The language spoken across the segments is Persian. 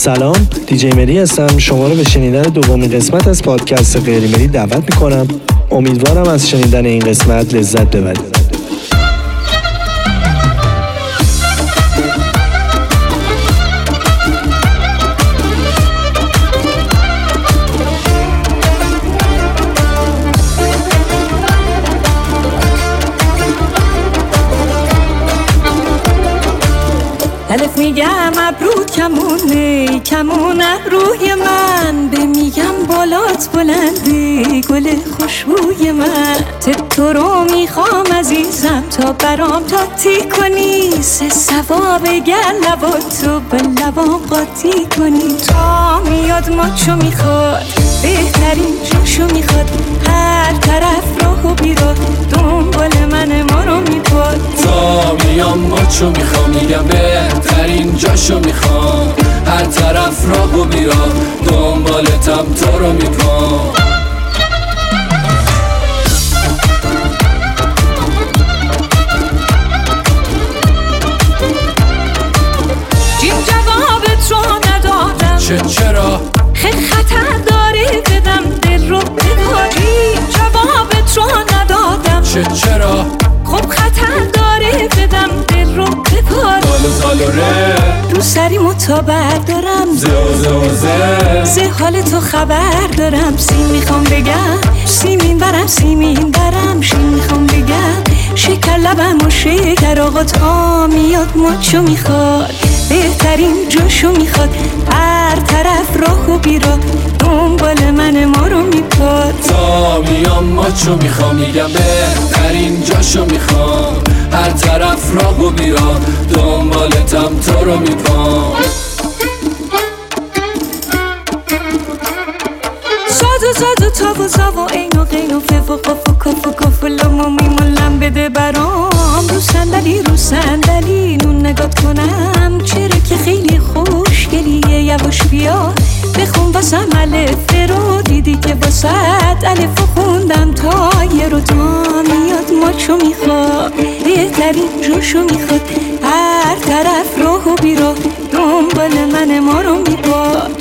سلام، دیجی مری هستم. شما رو به شنیدن دومین قسمت از پادکست غیر مری دعوت میکنم. امیدوارم از شنیدن این قسمت لذت ببرید. الف میگم ابرو کمونه کمون ابروی من، به میگم بالات بلنده گل خوشبوی من. تو رو میخوام عزیزم تا برام تاتی کنی، سه ثواب گل لباتو به لبام قاطی کنی. تا میاد ماچو میخواد بهترین جاشو میخواد، هر طرف راه و بیراه دنبال من ما رو میپاد. تا میام ماچو میخوام میگم بهترین جاشو میخوام، هر طرف راه و بیراه دنبالتم تو رو میپام. جیم جوابت رو ندادم چرا؟ خطر داره بدم دل رو بداری. جوابت رو ندادم چرا؟ خب خطر داره بدم دل رو بپار. سالو ره رو سری متابر دارم، زه حال تو خبر دارم. سیم میخوام بگم سیمین برم شیم میخوام بگم شکر لبم و شکر. آقا تا میاد ماچو میخواد بهترین جاشو میخواد، هر طرف راه و بیراه دنبال من ما رو میپاد. تا میام ماچو میخوام میگم بهترین جاشو میخوام، هر طرف راه و بیراه دنبالتم تو رو میپام. زاد و تاب و زاو و عین و غین و فف و قف و کف و کف و لام و میم و لم بده برام. رو صندلی نون نگات کنم، چرا که خیلی خوشگلیه. یواش بیا بخون واسم الف رو، دیدی که واسط الف رو خوندم تا یه رو. تا میاد ماچو میخواد بهترین جاشو میخواد، هر طرف راه و بیراه دنبال من ما رو میپاد.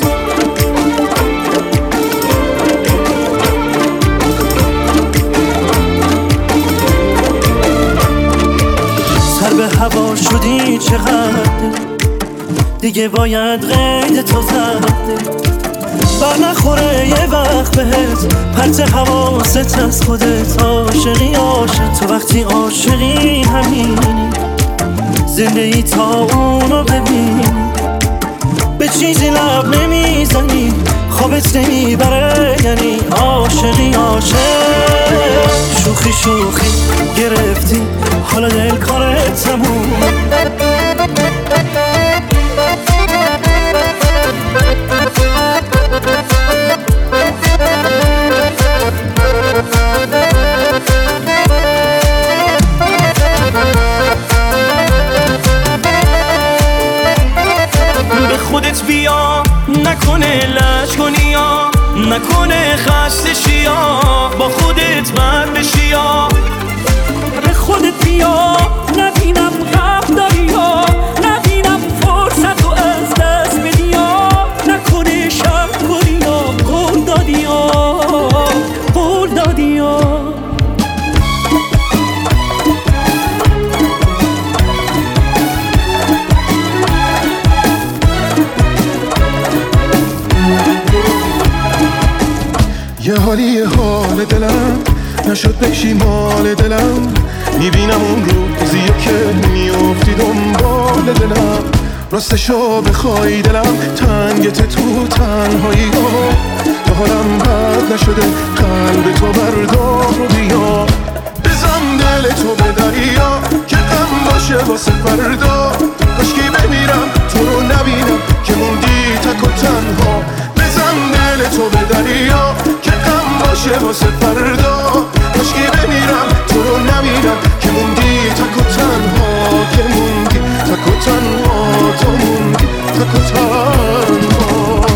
سر به هوا شدی چقدر دیگه باید قید تو زده، بر نخوره یه وقت بهت پرت حواست از خودت. عاشقی عاشق تو وقتی عاشقی همینی، زندگی تا اونو ببینی. به چیزی لب نمیزنی خوابت نمیبره، یعنی عاشقی عاشق. شوخی گرفتی حالا دل کارت تموم. به خودت بیا نکنه لج کنی یا نکنه خسته شیا، با خودت بر بشی یا. به خودت بیا نبینم غم داری یا نبینم فرصت رو از دست بدی یا نکنه شب کنی یا قول دادی یا. یه حال دلم نشد بشی مال دلم، میبینم اون روزی که میافتی دنبال دلم. راستشو بخوای دلم تنگت تو تنهایی ها، تا حالم بد نشده قلب تو بردار و بیا. بزن دل تو به دریا که غم باشه واسه فردا، کاشکی بمیرم تو رو نبینم که موندی تک و تنها. بزن دل تو به دریا که غم باشه واسه فردا، کاشکی بمیرم تو رو نبینم که موندی تک و تنها. که موندی تک و تنها، تو موندی تک و تنها.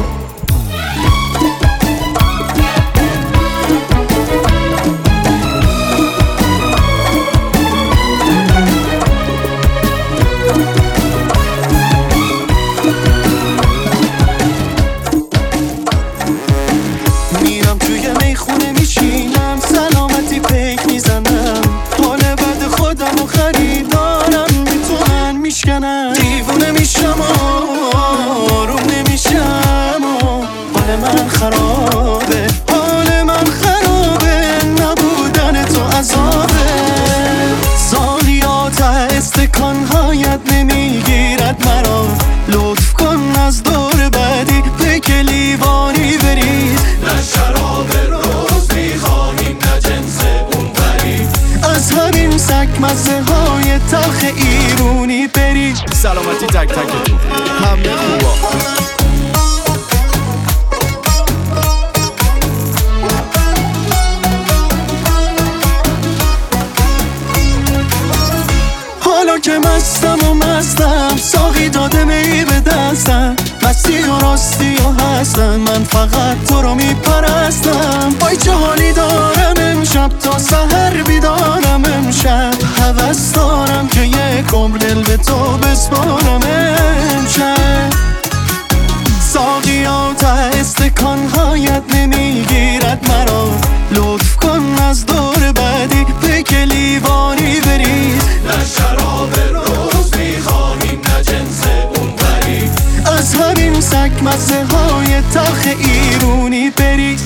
نمیشم آروم نمیشم حال من خرابه حال من خرابه نبودن تو عذابه سالیات استکانهایت نمیگیرد مرا لطف کن از دور بعدی پیک لیوانی برید نه شراب روز میخواهیم نه جنس اون بری از همین سگ مزه های تلخ ایرونی برید سلامتی تک تکتون همه خوبا حالا که مستم ساقی داده می به دستم مستی و راستی و هستم من فقط تو رو میپرستم وای چه حالی دارم امشب تا سحر بیدارم امشب هوس دارم که یک عمر دل به تو بسپارم امشب ساقیات استکانهایت نمیگیرد مرا لطف کن از دور بعدی پیک لیوانی برید نه شراب روز میخواهیم نه جنس اون بری از همین سگ مزه های تلخ ایرونی برید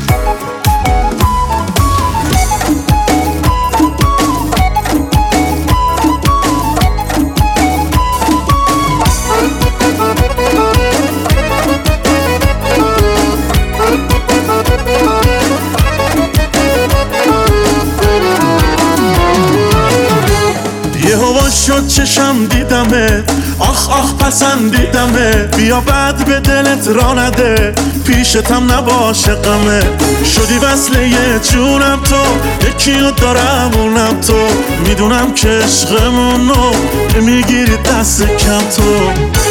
یه هوا شد چشم دیدمه آخ آخ پسندیدمه بیا بعد به دلت را نده پیشتم نباشه غمه شدی وصله یه جونم تو یکیو دارم اونم تو میدونم که عشقمونو نمیگیری دست کم تو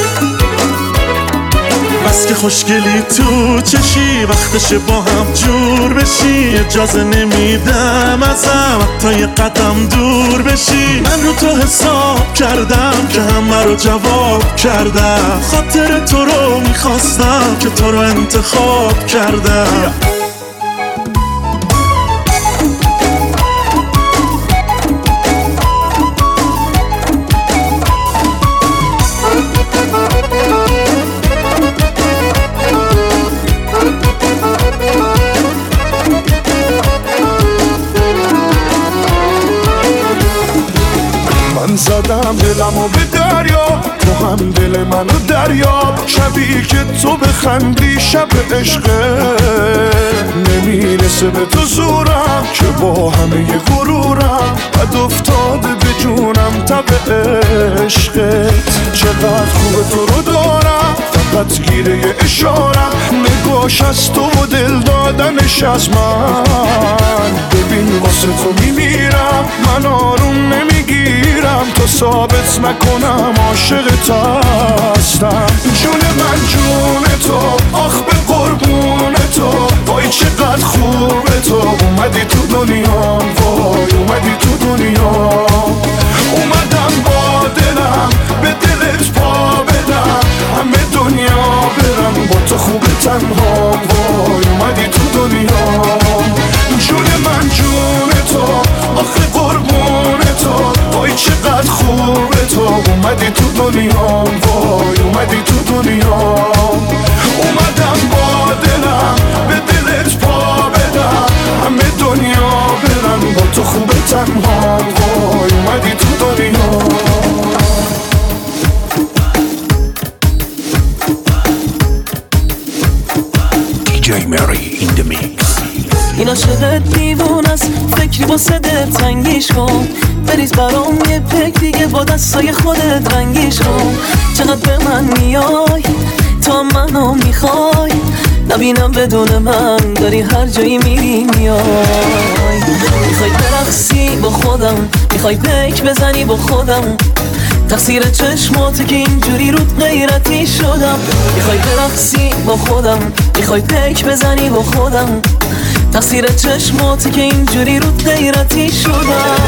بس که خوشگلی تو چشی وقتشه با هم جور بشی اجازه نمیدم ازم تا یه قدم دور بشی من رو تو حساب کردم که همه رو جواب کردم خاطر تو رو میخواستم که تو رو انتخاب کردم من زدم دلمو به دریا تو هم دل منو دریاب شبی که تو بخندی شب عشقه نمیرسه به تو زورم که با همه غرورم بد افتاده به جونم تب عشقت چقدر خوبه تو رو دارم فقط گیره یه اشارم نگاش از تو و دل دادنش از من ببین واسه تو میمیرم من آروم نمیگیرم تا ثابت نکنم عاشقت هستم جون من جون تو آخ به قربون تو وای چقدر خوبه تو اومدی تو دنیا وای اومدی تو دنیا اومدم با دلم به دلت پا بدم همه دنیا برم با تو خوبه تنها وای اومدی تو دنیا جون من جون تو آخه قربون تو وای چقدر خوبه تو اومدی تو دنیا وای اومدی تو دنیا اومدم با دلم به دلت پا بدم همه دنیا برم با تو خوبه تنها وای اومدی تو دنیا DJ Mary in the mix. این عاشقت دیوون است فکری واسه دل تنگیش کن بریز برام یه پک دیگه با دستای خودت رنگیش کن چقدر به من میای تا منو میخوای نبینم بدون من داری هر جایی میری میای میخوای برقصی با خودم میخوای پیک بزنی با خودم تقصیر چشمات که اینجوری رود غیرتی شدم میخوای برقصی با خودم میخوای پیک بزنی با خودم تقصیر چشمات که اینجوری رود غیرتی شدم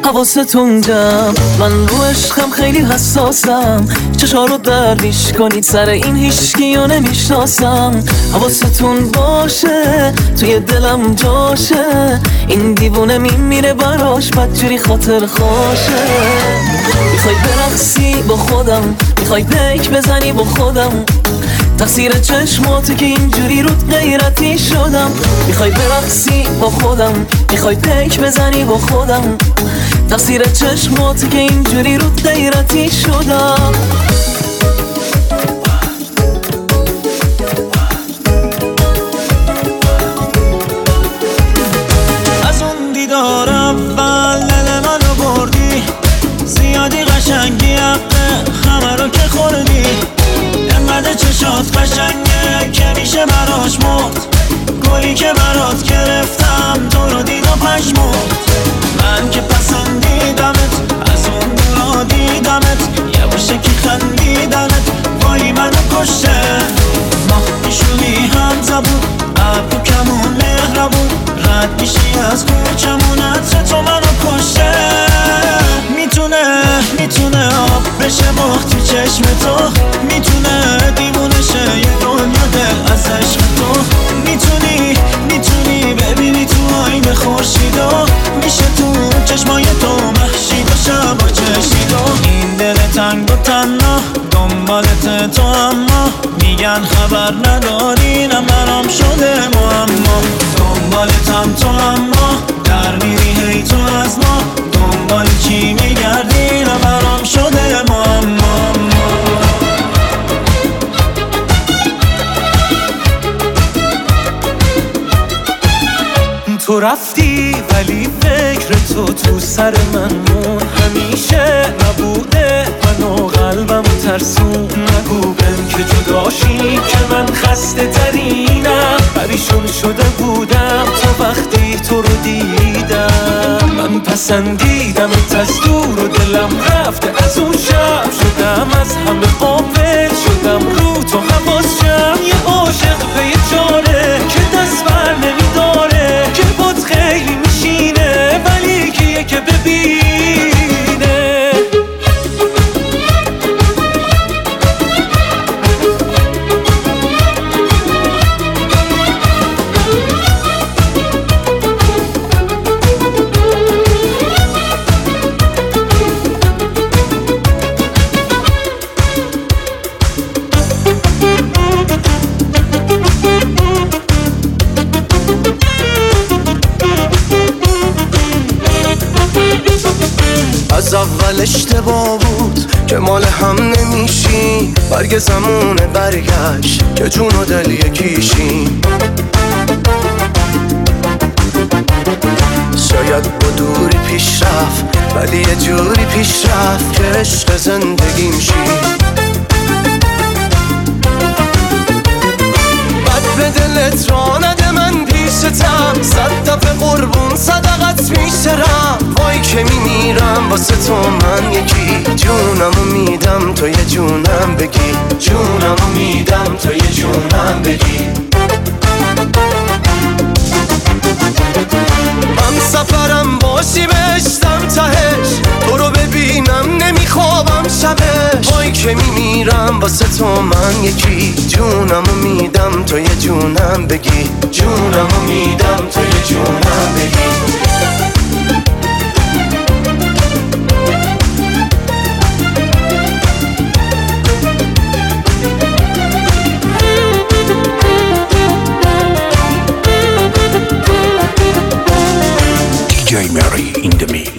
حواستون جمع، من رو عشقم خیلی حساسم. چشا رو درویش کنید سر این هیچکیو نمیشناسم. حواستون باشه توی دلم جاشه، این دیوونه میمیره براش بدجوری خاطر خوشه. میخوای برقصی با خودم، میخوای پیک بزنی با خودم، تقصیر چشماته که اینجوری رود غیرتی شدم. میخوای برقصی با خودم، میخوای پیک بزنی با خودم، تقصیر چشماته که اینجوری رود غیرتی شدم. از اون دیدار اول دل منو بردی، زیادی قشنگی حقه همه رو که خوردی. انقدر چشات قشنگه که میشه براش مرد، گلی که برات گرفتم تو رو دید و پشمرد. من که پسندیدمت از اون دورا دیدمت، یه باشه که خندیدنت وای منو کشته. ماه میشونی هم زبون ابرو کمون مهربون، رد میشی از کوچمون عطر تو منو کشته. میتونه آب بشه مخت تو چشم تو، میتونه دیوونه شه یه دنیا دل از عشق تو. میتونی ببینی تو آینه خورشیدو، میشه تو چشمای تو محشید و شبا چشیدو. این دل تنگ و تنها دنبالت تو، اما میگن خبر نداری نه برام شده معما. دنبالتم تو اما در میری هی تو از ما، دنبال چی میگردی نه برام شده معما. تو رفتی ولی فکر تو سر من مون، همیشه نبوده منو قلبم ترسون. نگو بهم که جداشی که من خسته ترینم، پریشون شده بودم تا وقتی تو رو دیدم. من پسندیدمت از دور و دلم رفته از اون شب، شدم از همه غافل شدم رو تو حواسم. یه عاشق به جاره که دست بر نمیداره، که باد خیلی میشینه ولی کیه که ببینه. از اول اشتباه بود که مال هم نمیشیم، برگ زمونه برگشت که جون و دل یکیشیم. شاید با دوری پیش رفت ولی یه جوری پیش رفت که عشق زندگیم شی. بد به دلت را نده من پیشتم، 100 دفعه قربون صدقت میشرم. وای که میمیرم واسه تو من یکی، جونمو میدم تو یه جونم بگی، جونمو میدم تو یه جونم بگی. هم سفرم باشی بهشتم تهش، تو رو ببینم نمیخوابم شبش. وای که میمیرم واسه تو من یکی، جونمو میدم تو یه جونم بگی، جونمو میدم تو یه جونم بگی. DJ Mary in the mix.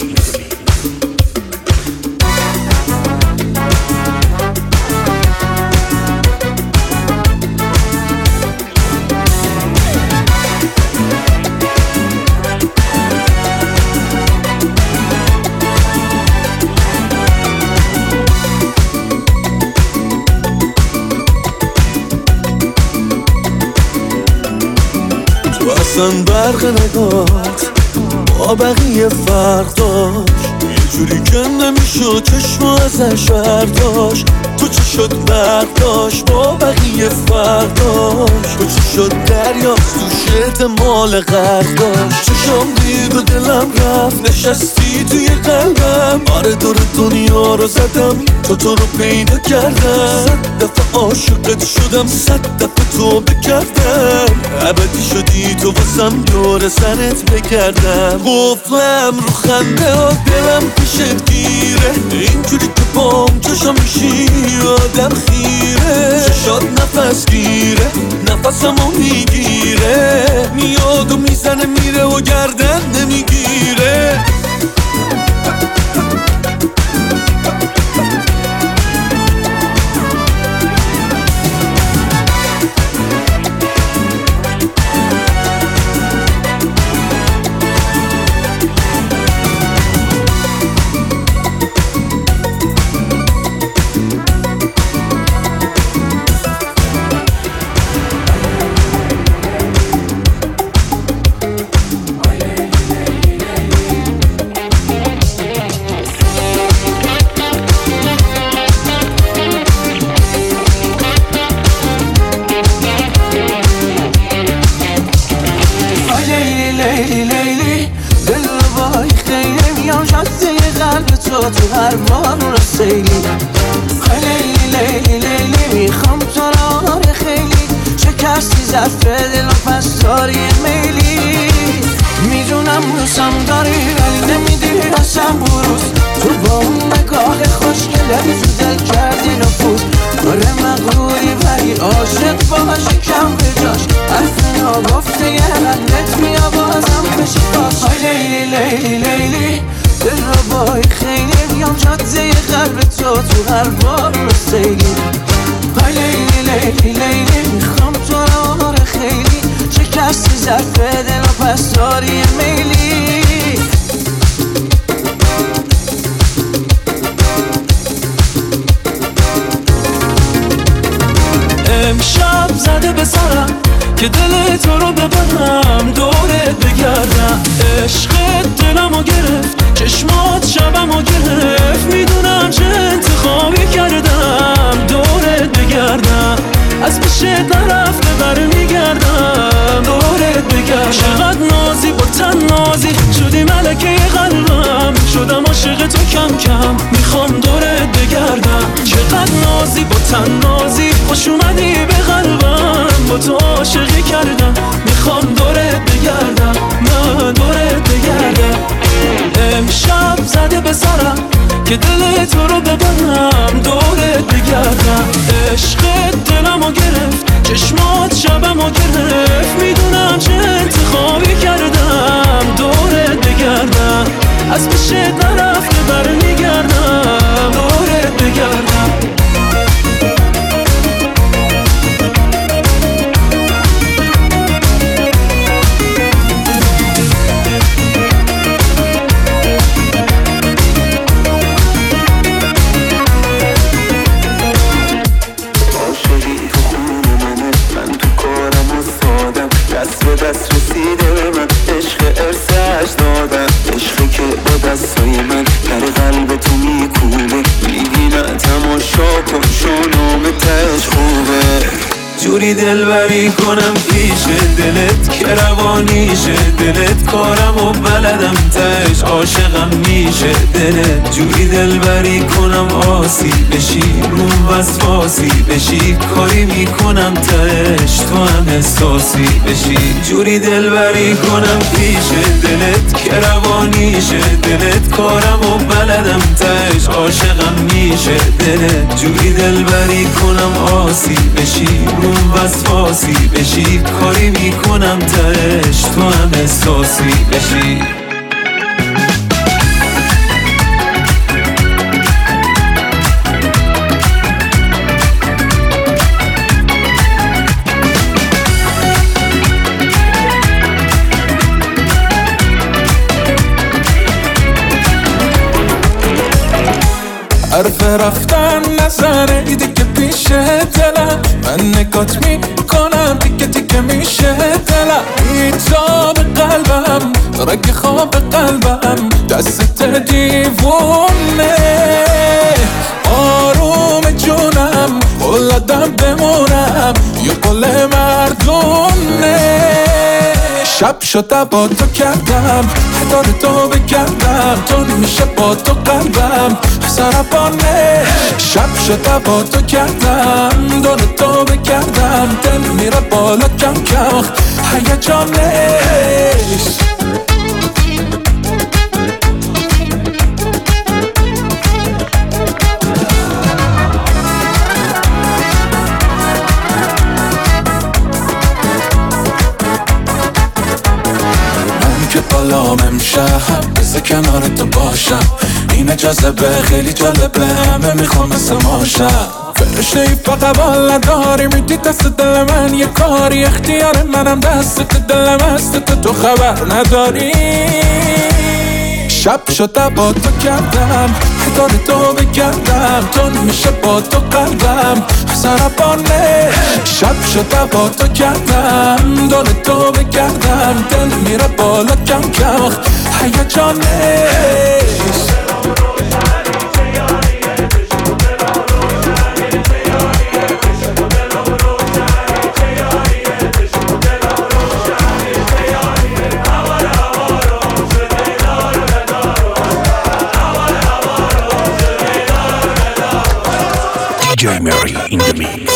تو اصلا برق نگات با بقیه فرق داشت، یه جوری که نمیشد چشم ازش برداشت. تو تو چی شد برداشت با بقیه فرداش؟ تو چی شد دریا سوشت مال غرق داشت؟ چشم دید و دلم رفت نشستی توی قلبم. آره دور دنیا رو زدم تو رو پیدا کردم. 100 دفعه عاشقت شدم 100 دفعه توبه کردم. ابدی شدی تو واسم دور سرت بگردم. قفلم رو خنده ها دلم پیشت گیره. اینجوری که بام چشم میشی آدم خیره. چشات نفس گیره نفسمو میگیره. میاد و میزنه میره و گردن نمیگیره. تو هر بار رو سیلی. لیلی لیلی لیلی میخوام تو را خیلی. شکستی ظرف دل و پس داری میلی. میدونم دوستم داری ولی نمیدی اصلا بروز. تو با اون نگاه خوشگله تو دل کردی نفوذ. آره مغروری ولی عاشق باشی کم به جاش. حرف ناگفته یه قلبت میابازم بشی باش. لیلی لیلی لیلی دل رو بای خیلی میام جاده قلب تو هر بار رو سیلی. لیلی لیلی لیلی میخوام تو رو خیلی. شکستی ظرف دل و پس داری میلی. امشب زده به سرم که دل تو رو ببرم دورت بگردم. عشقت دلمو گرفت چشمات شبمو گرفت. میدونم چه انتخابی کردم دورت بگردم. از پیشت نرفته برمیگردم دورت بگردم. چقدر نازی با تن نازی شدی ملکه قلبم. شدم عاشق تو کم کم میخوام دورت بگردم. چقدر نازی با تن نازی خوش اومدی به قلبم. با تو عاشقی کردم میخوام دورت بگردم. من دورت بگردم. امشب زده به سرم که دل تو رو ببرم دورت بگردم. عشقت دلمو گرفت چشمات شبمو گرفت. میدونم چه انتخابی کردم دورت بگردم. از پیشت نرفته برمیگردم دورت بگردم. دست رسیده به من عشق ارسش دادن. عشقی که با دستای من در قلب تو میکوبه. میگی نه تماشا کن شونام تش خوبه. جوری دلبری کنم پیش دلت که روانیشه دلت. کارم و بلدم تش عاشقم میشه دلت. جوری دلبری کنم آسی بشی روم وسواسی بشی. کاری میکنم تش تو هم احساسی بشی. جوری دلبری کنم پیش دلت که روانیشه دلت. کارم و بلدم تش عاشقم میشه دلت. جوری دلبری کنم آسی بشی روم وسواسی بشی. کاری میکنم تش تو هم احساسی بشی. حرف رفتن نظره دیگه پیش دلم. من نگات میکنم دیگه دیگه میشه دلم. بیتاب قلبم رگ خواب قلبم. دست دیوونه آروم جونم لادم بمونم یه قول مردونه شب شده با تو کردم دار تو بگردم تو میشه با تو قلبم سرپانه شب شده با تو کردم دار تو بگردم دل میره بالا کم کم هیجانش که بالام امشب بذار کنار تو باشم این جذبه خیلی جالبه همه میخوام مثل ماشم فرشته ای فقط بالا داری میدی دست دل من یه کاری اختیار منم دست دلم هست تو خبر نداری شب شده با تو کردم دار تو بگردم تو میشه با تو قلبم سرپانه شب شده با تو کردم دار تو بگردم دل میره بالا کم کم هیجانش DJ Mary in the mix.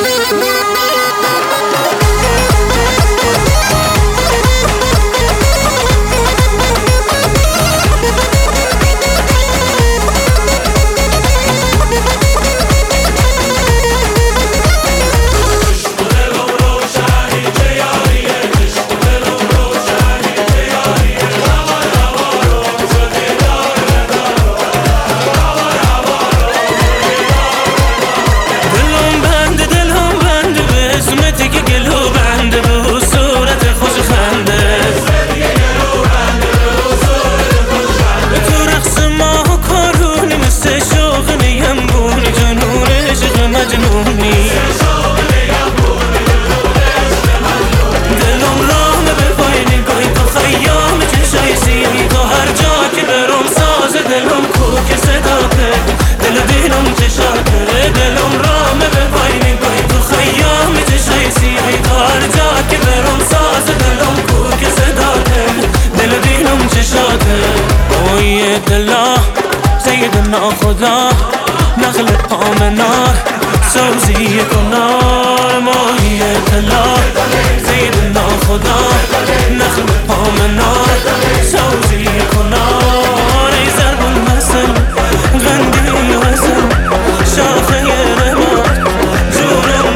خدا نخل پامنار سوزی کنار ماهی اطلاع زیدنا خدا نخل پامنار سوزی کنار ای ضرب المثل غندی وزن شاخه نماد جونم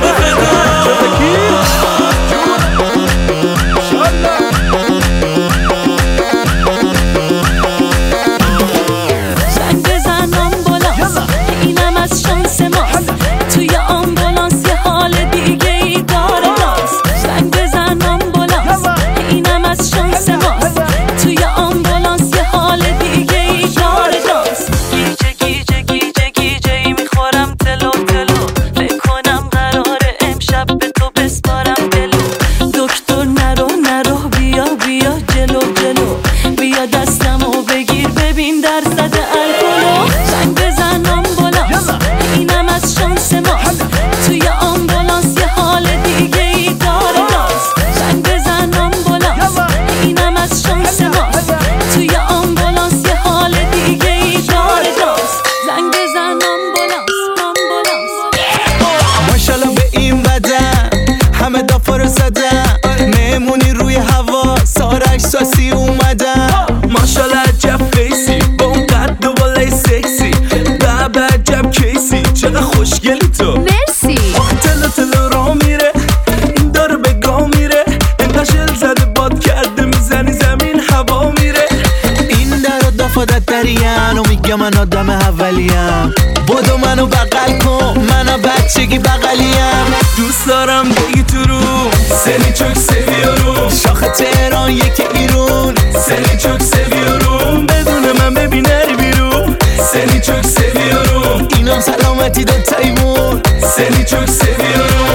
من آدم اولیم بدو منو بغل کن منو بچگی بغلیم دوست دارم بگی تو رو سلی چوک سویارو شاخ تهران یک ایرون سلی چوک سویارو بدون من ببین نری بیرون سلی چوک سویارو اینم سلامتی داد تایمون سلی چوک سویارو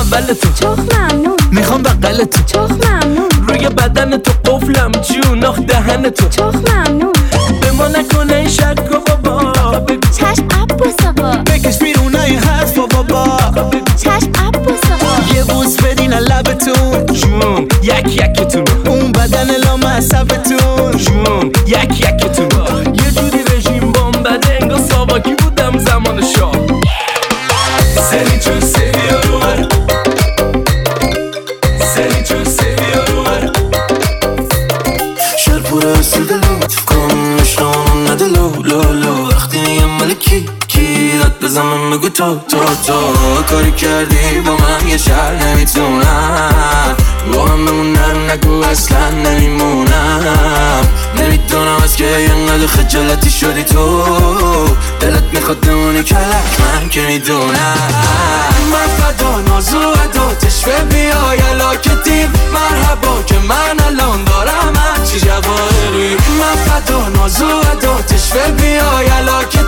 اول تو چخ ممنون میخوام بغل تو چخ ممنون روی بدن تو قفلم جون آخ دهن تو چخ ممنون به ما نکنه این شک و بابا بگو چشم عباس آقا بکش بیرون این حرف و بابا چشم عباس آقا یه بوس بدین لبتون جون یکتون اون بدن لامصبتون جون یکتون یه جوری رژیم بام بده انگار ساواکی بودم زمان شاه سری چون سیویارو سری چون سیویارو شرپور رسیده لطف کن نشنام نده لو وقتی میگم ملکی کی داد بزنم بگو تو کاری کردی با من یه شهر نمیتونم با هم بمونم نگو اصلا نمیمونم نمیدونم از که اینقدر خجالتی شدی تو دلت میخواد بمونی کلک من که میدونم من فدا نازو ادا تشوه بیای علاکتی مرحبا که من الان دارم هرچی جواهری من فدا نازو ادا تشوه بیای علاکتی